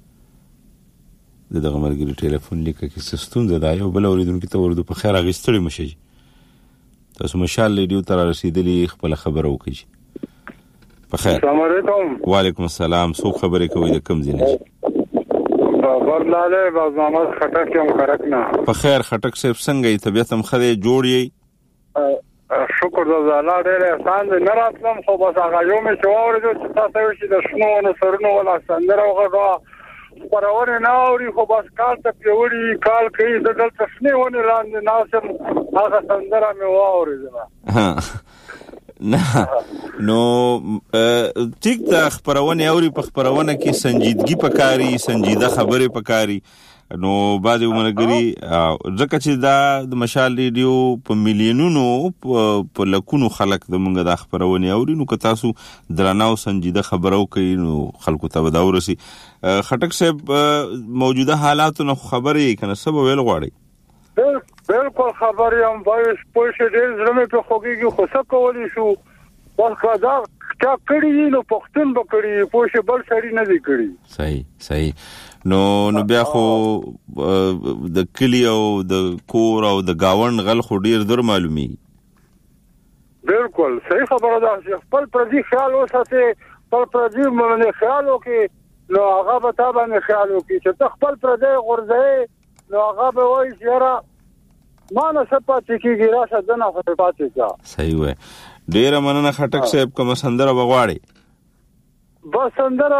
دغه مرګري ټلیفون لیکه کې سستون زدا یو بل اوریدونکو ته ورته په خیر راغی ستړي مشي. تاسو مشال ریډیو ته رسیدلې خپل خبر او کوي په خیر. السلام علیکم. وعلیکم السلام. څو خبرې کوي د کوم ځای؟ برلاله باز محمد خټک یم خرکنا. په خیر خټک صاحب څنګه طبيعت هم خله جوړ یې؟ شکر د الله ډېر احسان دې نه راتلم خو بس هغه یو مې چې واورېدو چې تاسو یې د شنو ونو سرونو ولا سندره وغږه خپرونه نه اوري خو بس کال ته پیوړي کال کوي د دلته شنې ونې لاندې ناسم هغه سندره مې واورېدله. نو ټیک د خبرونه اوري په خبرونه کې سنجیدګي پکاري سنجیده خبره پکاري نو بعضې ملګري ځکه چې دا د مشال ریډیو په میلیونونو په لکونو خلک د مونږ دا خپرونې اوري، نو که تاسو درانه او سنجیده خبره وکړئ نو خلکو ته به دا ورسي. خټک صاحب موجوده حالاتو نه خبرې یې که نه څه به ویل غواړئ؟ بالکل خبر یم باید پوه شي، ډېر زړه مې پرې خوږېږي، خو څه کولی شو، بس که دا چا کړي دي نو پښتون به کړي، پوه شي بل سړي نه دي کړي. صحیح. نو بیا خو د کلي او د کور او د ګاونډ غل خو ډېر در معلومیږي. بالکل صحیح خبره ده چې خپل پردي خیال وساتې، خپل پردي باندې خیال وکړي نو هغه به تا باندې خیال وکړي، چې ته خپل پردی غورځوې نو هغه به وایي چې یاره ما نه څه پاتې کېږي، راشه دنه خو پاتې شه. صحیح وایي. ډېره مننه خټک صاحب. کومه سندره به غواړئ؟ بس سندره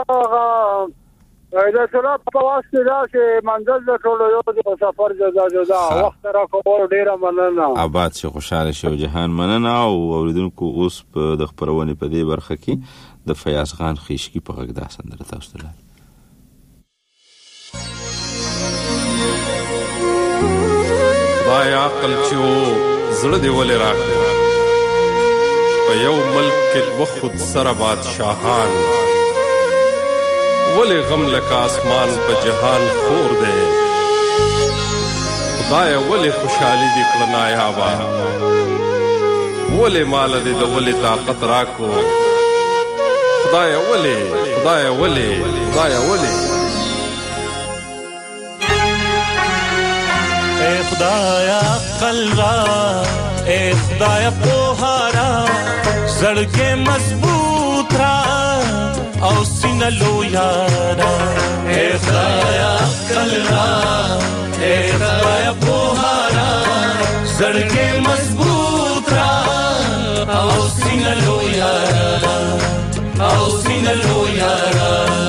د سراب په واس کې دا چې منزل د ټولو یو د سفر جدا جدا وخت راکول. ډېره مننه. آباد شي، خوشحاله شي او جهان. مننه. او اوریدونکو اوس په د خپرونې په دې برخه کې د فیاض خان خیشکی په غږ دا سندره تاسو ته دا عقل چې زړه دی ولې راکړه په یو ملک کې دوه خود سره بادشاهان، ولې غم لکه آسمان په جهان خور دی، خدایه ولې خوشحالي دې کړه نایابه، ولې ماله دې د ولې طاقت راکو، خدایه ولې، خدایه ولې، خدایه ولې. اے خدایا عقل را، اے خدایا پوهارا، زړګې مضبوط را او سینه لویا را. اے خدایا عقل را، اے خدایا پوهارا، زړګې مضبوط را او سینه لویا را، او سینه لویا را.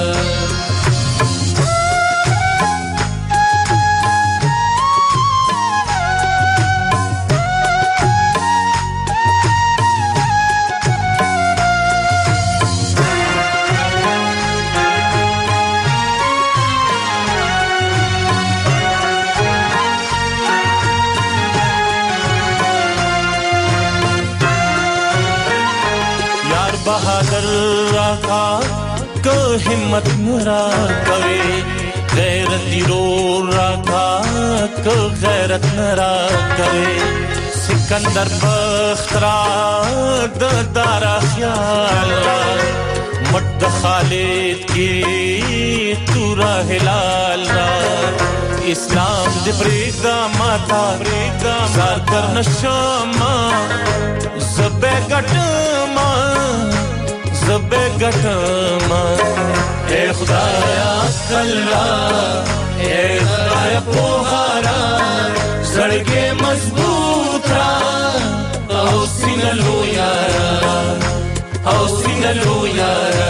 बहादुर राखा को हिम्मत नरा कवे, गैरती रो राखा को गैरत नरा कवे, सिकंदर बख्तरा दारा ख्याल मट खालिद की तूरा हिलाल रा, इस्लाम दे ब्रेदा माता ब्रेदा साकर नशमा ज़बे गटमा ज़बे गटमा. ए खुदाया कल्ला, ए खुदाया पोहारा, ज़ड़के मज़बूत रा, औसीन लो यारा, औसीन लो यारा.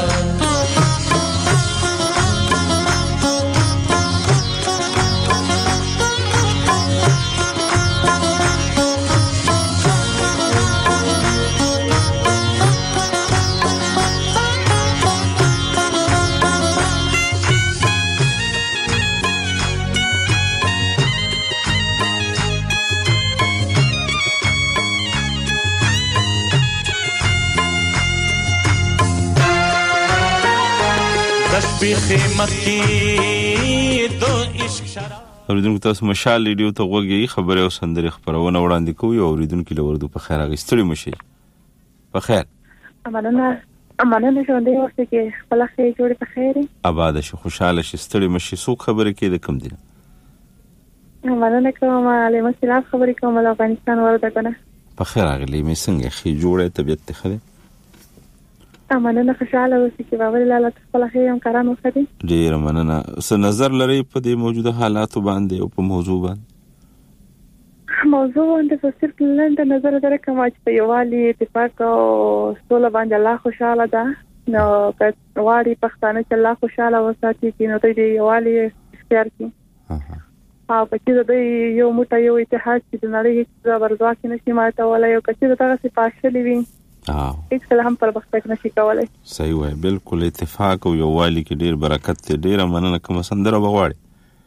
اوریدونکو تاسو مشال ریډیو ته غوږی خبره او سندري خبرونه وړاندې کوي. اوریدونکو لوردو په خیر اغستړي مشي په خیر. امانه ژوند دی اوسه کې خپل خیر جوړ په خیر. آباد شي، خوشاله شي، ستړي مشي. څوک خبره کې د کم دي؟ امانه کوم علیه السلام خبرې کوم له افغانستان ورته کنه. په خیر اغلی مې څنګه خې جوړه طبيعت ته خله. امانه خوشاله اوسه کې بابا لاله خپل خیر هم کاران وکړي. ډیر مننه. څه نظر لري په دې موجوده حالاتو باندې او په موضوع باندې؟ موضوع باندې صرف لاندې نظر درکم چې په یوالي اتفاق او سوله باندې الله خوشاله ده. نو که واړي پښتانه چې الله خوشاله وساتي چې نو دوی یوالي اختیار کړي. او په چې دوی یو موټی یو اتحاد چې د نړۍ هیڅ زبردست نشي ماتولای او کچې دغه سپاشلې وي. هیڅ کله هم پرمختګ نشي کولای. صحیح وای. بالکل اتفاق او یووالي کې ډیر برکت دی. ډیر مننه. کوم سندره بغواړي؟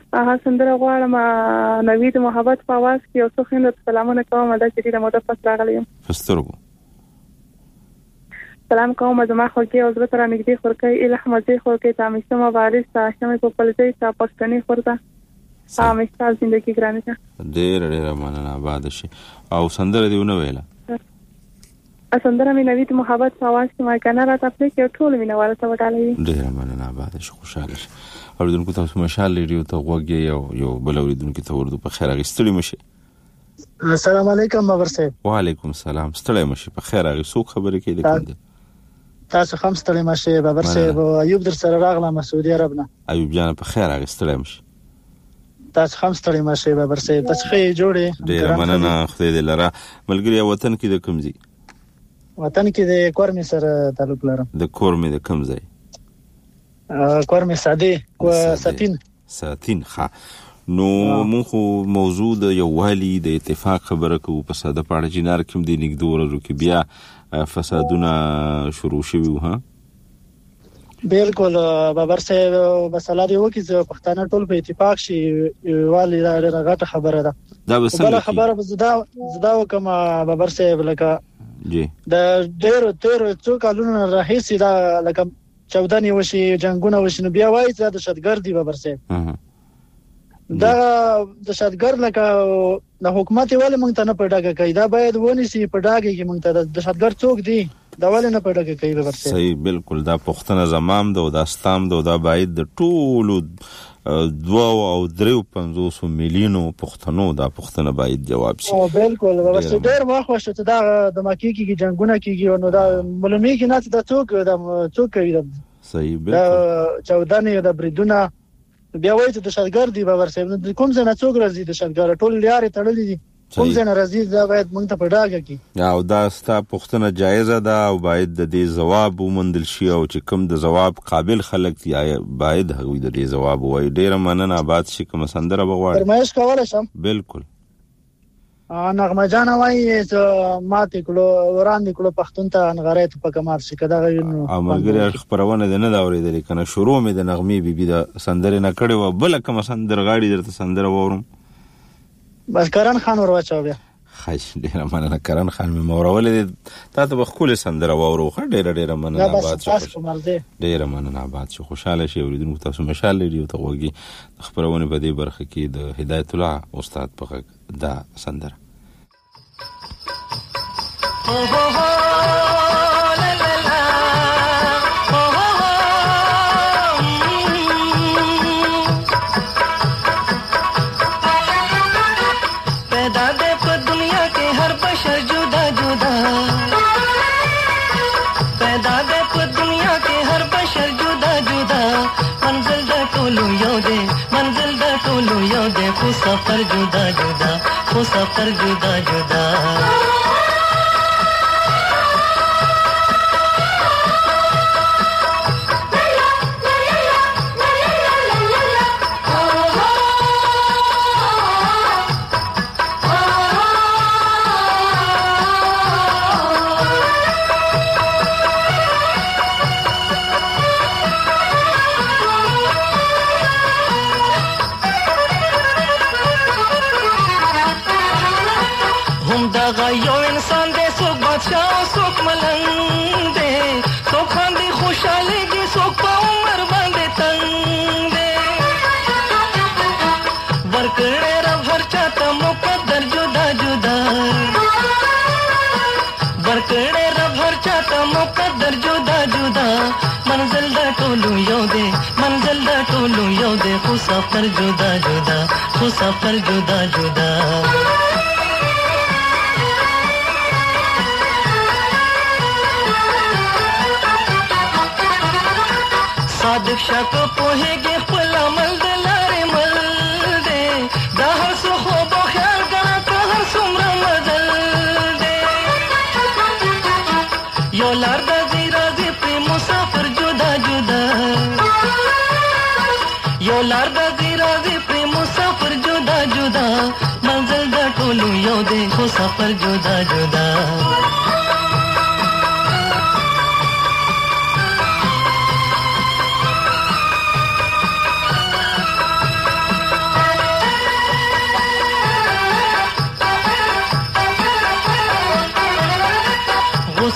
هغه سندره غواړم نوید محبت په आवाज کې او څو خندت سلامونه کوم دا چې د موده پس راغلم فسترګو سلام کوم زما خوږی او زړه تر نږدې خورکې ال احمد خورکې تامیسته مبارز تاسو په پلځي تا پښتني خورته همیشه زندگی ګرانه ده ډېر مننه آباد شي او سندره دیونه ویله سندره مې نوید محبت په आवाज کې ما کنه را تاسو کې ټول مینوال ته وټالې ډېر مننه آباد شي خوشاله شي اوریدونکو تاسو مشال لري ته غوږی یو بل اوریدونکو ته ورته په خیر غستړي مشي السلام علیکم بابر صاحب وعلیکم السلام ستړي مشي په خیر غي څوک خبرې کوي د کوم تاسو هم ستړي مشي بابر صاحب ایوب در سره راغله سعودي عرب نه ایوب جان په خیر غي ستړي مشي تاسو هم ستړي مشي بابر صاحب تاسو خې جوړې ډېر مننه خدای دې لره ملګری وطن کې د کوم ځای وطن کې د کورمي سره تعلق لرم د کورمي د کوم ځای کورمي ساده کو ساتین ښه نو مونږ موضوع د یووالي د اتفاق خبره کوو په ساده پاړه جنار کوم د نګدور کې بیا فسادونه شروع شوي ها بالکل بابر صاحب مسله دی وکي چې پښتانه ټول په اتفاق شي والی راغټه خبره ده دا بل خبره زدا وکم بابر صاحب لکه جی د ډېر څو کالونو راهیسي دا لکه 14 وشي جنگونه وشي نو بیا وایي چې د شتګردي بابر صاحب دا د شتګر لکه د حکومت ولې مونږ ته نه پډاګه کوي دا باید ونی سي پډاګه کې مونږ ته د شتګر څوک دی دا ولې نه پډاګه کوي بابر صاحب صحیح بالکل دا پښتنه زمام دا ستام دا باید د ټولو 2 او 3.5 میلیونو پښتنو دا پښتنه باید جواب شي بالکل بابر صاحب ډېر واخ چې دا د مکی کې جنگونه کیږي نو دا معلومي کې نه دا څوک کوي صحیح بالکل 14 د بریدونه بیا وایي چې د شتګر دی بابر صاحب کوم ځای نه څوک راځي د شتګر ټول لارې تړلې دي کوم ځای نه راځي دا باید موږ ته پډاګه کی او دا ستا پښتنه جایزه ده او باید د دې جواب ومندل شي او چې کوم د جواب قابل خلک دی باید هغوی د دې جواب وایي ډېر مننه آباد شي کوم سندره بغواړي فرمایش کولای شم بالکل نغمه جان وایي چې ماته کلو وړاندې کلو پښتون ته انغارې ته پکمار شي کدا غوینو امرګری خبرونه نه دا اورېدل کنه شروع مې د نغمې بیبي د سندره نه کړي و بل کوم سندره غاړي درته سندره وورم بس کرن خان ورواچو بیا خاص ډیر مننه کرن خان مې مورولې تا ته بخول سندره وورو خ ډیر مننه آباد شو ډیر مننه آباد شو خوشاله شي اوریدونکو تاسو مشال لري او ته وږي خبرونه په دې برخه کې د هدایت الله استاد په دا سندره सफर जुदा जुदा वो सफर जुदा जुदा सफर जुदा जुदा वो सफर जुदा जुदा सादिक शक पोहेगे फला मल दलारे मल दे दहर सो हो बख्याल करा कहर सुमरा मदल दे यो लारदा जीरा जी प्रेम मुसाफिर जुदा जुदा यो लारदा जीरा जी प्रेम मुसाफिर जुदा जुदा मंजिल दा टोलू यो दे वो सफर जुदा जुदा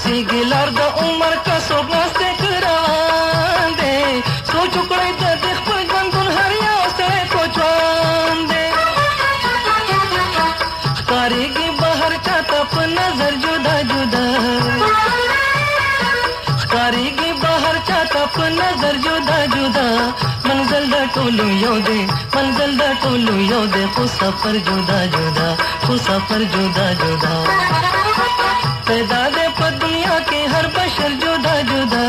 رسیږي لار د عمر کا څوک نسته روان دی سوچ کړی د خپل ژوندون هر یو سره کوچوان دی ښکارېږي بهر چاته په نظر جدا جدا ښکارېږي بهر چاته په نظر جدا جدا منزل د ټولو یو دی منزل د ټولو یو دی خو سفر جدا جدا خو سفر جدا جدا پیدا دے په دنیا کې هر بشر جدا جدا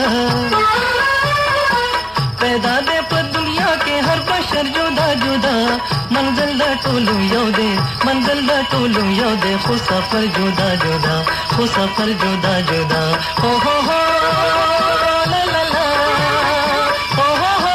پیدا دے په دنیا کې هر بشر جدا جدا منزل د ټولو یو دی منزل د ټولو یو دی خو سفر جدا جدا خو سفر جدا جدا هو هو هو لا لا لا هو هو هو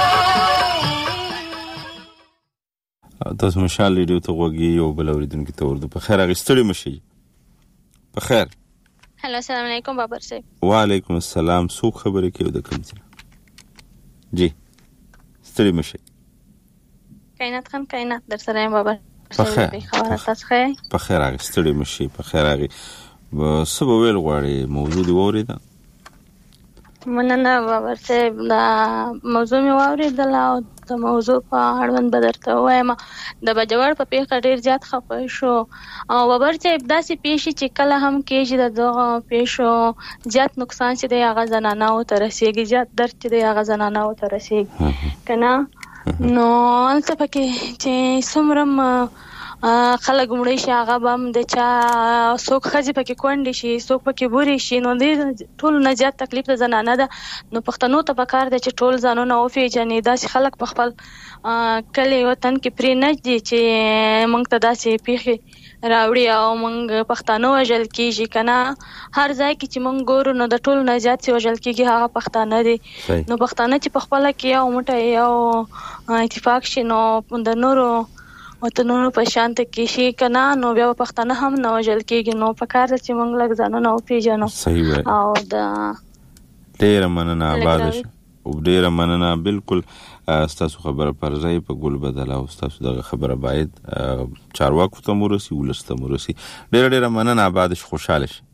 تاسو مشال ریډیو ته وګورئ او بل اوریدونکو ته ورته په خیر اغستړي مشي په خیر هلو السلام علیکم بابر صاحب وعلیکم السلام څوک خبرې کوي د کوم ځای جی ستړي مشي کائنات خان کائنات در سره یم بابر صاحب خبره تاسو خیر په خیر اغستړي مشي په خیر اغي سبا ویل غواړي موضوع دی وریدا مننه بابر صاحب دا موضوع می واوریدل او د موضوع په اړوند بدرته وایم د بجوړ په پیښه ډیر زیات خپه شو او بابر صاحب داسې پیښې چې کله هم کېږي د دغه پیښو زیات نقصان چې دی هغه زنانه او ترسيږي زیات درد چې دی هغه زنانه او ترسيږي کنه نو څه پکې چې څومره خلک مړی شي هغه به هم د چا څوک ښځې پکې کونډې شي څوک پکې بورې شي نو دې ټولو نه زیات تکلیف د زنانه ده نو پښتنو ته پکار دی چې ټول ځانونه وپېژني داسې خلک په خپل کلي وطن کې پرې نه ږدي چې موږ ته داسې پیښې راوړي او موږ پښتانه وژل کېږي که نه هر ځای کې چې موږ ګورو نو د ټولو نه زیات چې وژل کېږي هغه پښتانه دي نو پښتانه چې په خپله کې یو موټی یو اتفاق شي نو د نورو وطنونو په شانته کې شي که نه نو بیا به پښتانه هم نه وژل کېږي نو پکار ده چې موږ لږ ځانونه وپېژنو او د ډېره مننه آباده شه ډېره مننه بالکل ستاسو خبره پر ځای په ګل بدله او ستاسو دغه خبره باید چارواکو ته ورسي ولس ته ورسي ډېره مننه آباده شه خوشحاله شي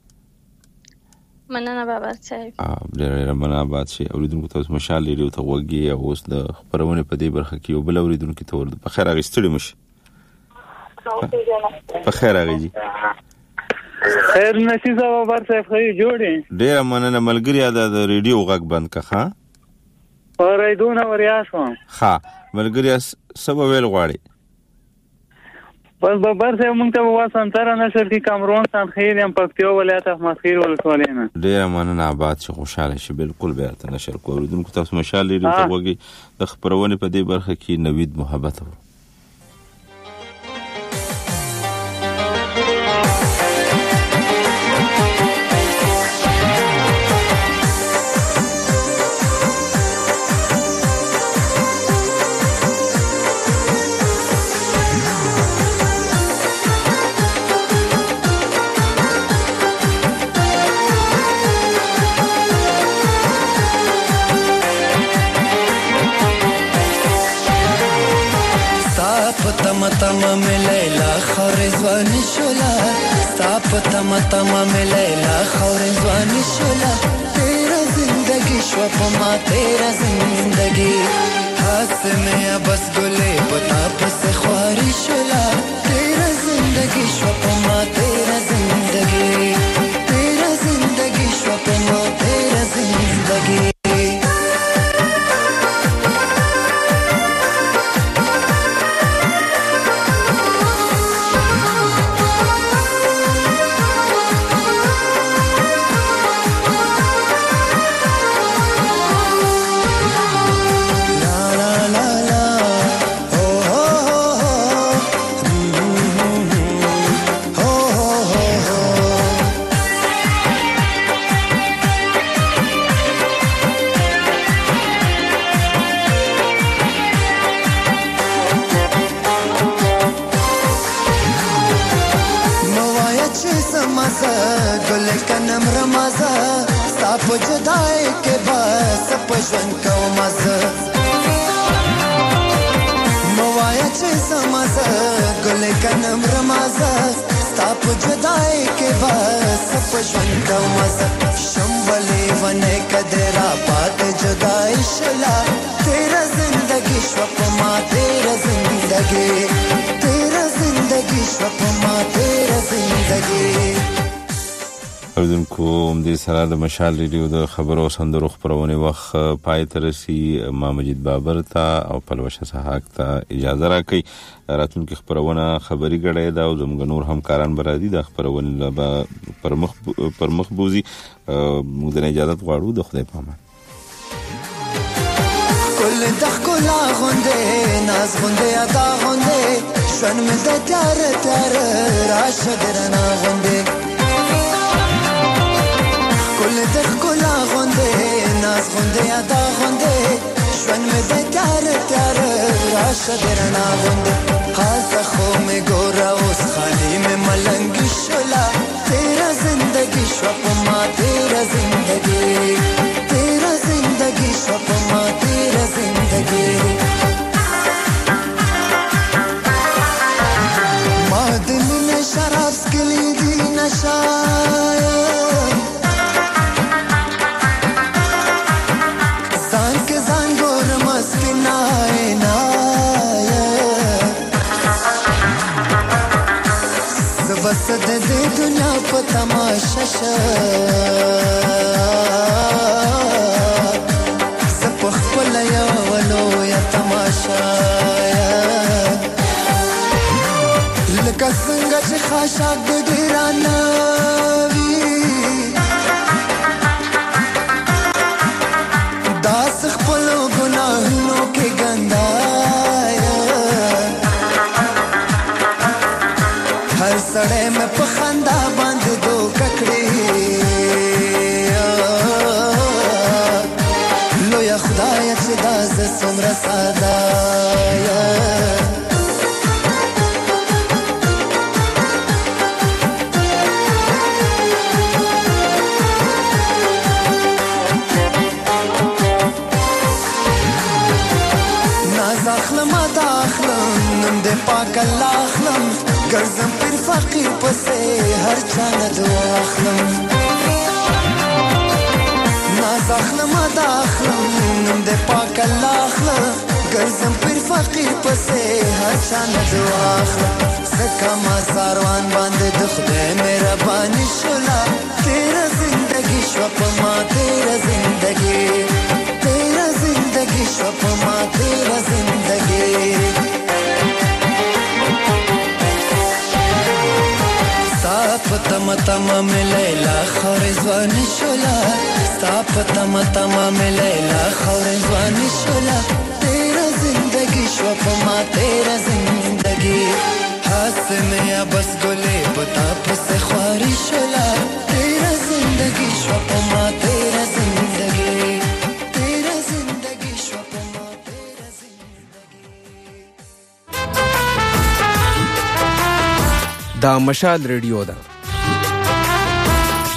مننه بابا صاحب ډېره مننه آباد شي اوریدونکو تاسو مشال ریډیو ته وګورئ او اوس د خبرونه په دې برخه کې یو بل اوریدونکو ته ورته په خیر اغستړي مشي په خیر اغیږي خیر نشي بابا صاحب خو جوړې ډېره مننه ملګری د ریډیو غږ بند کا ها اورېدونه وریا شو ها ملګری سبا ویل غواړي بس بابر صاحب مونږ ته واسانتره نشر کې کامرون سان خیر یم پکتیو ولایت احمد خیر ولسوالۍ نه ډېره مننه آباد شي خوشحاله شي بالکل بیا ته نشر کوو اوریدونکو تاسو مشال ریډیو ته وګورئ د خبرونې په دې برخه کې نوید محبت تما میں لیلا خور زوانی شولا ستاپ تما میں لیلا خور زوانی شولا تیرا زندگی شوپما تیرا زندگی ہاتھ میں بس گلے پتا پس خواری شولا تیرا زندگی شوپما تیرا زندگی تیرا زندگی شوپما تیرا زندگی جدائی کے بس پشن کو مزہ موایا چیسا مزہ گلے کنم رمازہ ستاپ جدائی کے بس ژوند کوم زه شمبلې ونه کدرا پات جدای شلا تیرا زندگی شو په ما تیرا زندگی شو په ما تیرا زندگی. اوریدونکو دې سره د مشال ریډیو د خبرو سندرو خپرونې وخت پای ته رسي. ما مجید بابر ته او پلوشه سحاق ته اجازه راکړئ. راتلونکي خپرونه خبري ګړی ده او زموږ نور همکاران به راځي د خپرونې پر مخ بوځي. موږ د اجازه غواړو. د خدای په امان. کل د ښکلا غوندې ناز غوندې ادا غوندې ژوند مې د تیاره راشه درنه غوندې کل د ښکلا غوندې ناز غوندې ادا غوندې ژوند مې د تیاره راشه درنه غوندې هلته خو مې ګوره اوس خالي مې ملنګي شوله تیره زندګي شوه په ما تیره زندګي شوه په ما تیره زندګي. ما د مینې شراب څکلي دي نشه ځان کې ځان ګورم سپینه زه بس د دې دنیا په تماشه خپل یو لویه تماشا لکه څنګه چې خاشاک د ډیرانه وي داس خپلو ګناهونو کې ګندا هر سړی مې په خندا باندې دوکه کړي خدای چې دا زه څومره ساده ناز اخلم ادا اخلم نم د پاک الله اخلم ګرځم پیر فقیر پسې هر چا نه دعا اخلم ناز اخلم ادا اخلم نم د پاک الله اخلم ګرځم پیر فقیر پسې هر چا نه دعا اخلم ځکه ما ساروان باندې د خدای مهرباني شوله تیره زندګي شوه په ما تیره زندګي شوه په ما تیره زندګي. ستا په تمه تمه مې لیلا خورې ځواني شوله ستا په تمه تمه مې لیلا خورې ځواني شوله تیره زندګي شوه په ما تیره زندګي. هسې مې یا بس ګلې په تا پسې خواري شوله تیره زندګي شوه په ما تیره زندګي. دا مشال ریډیو ده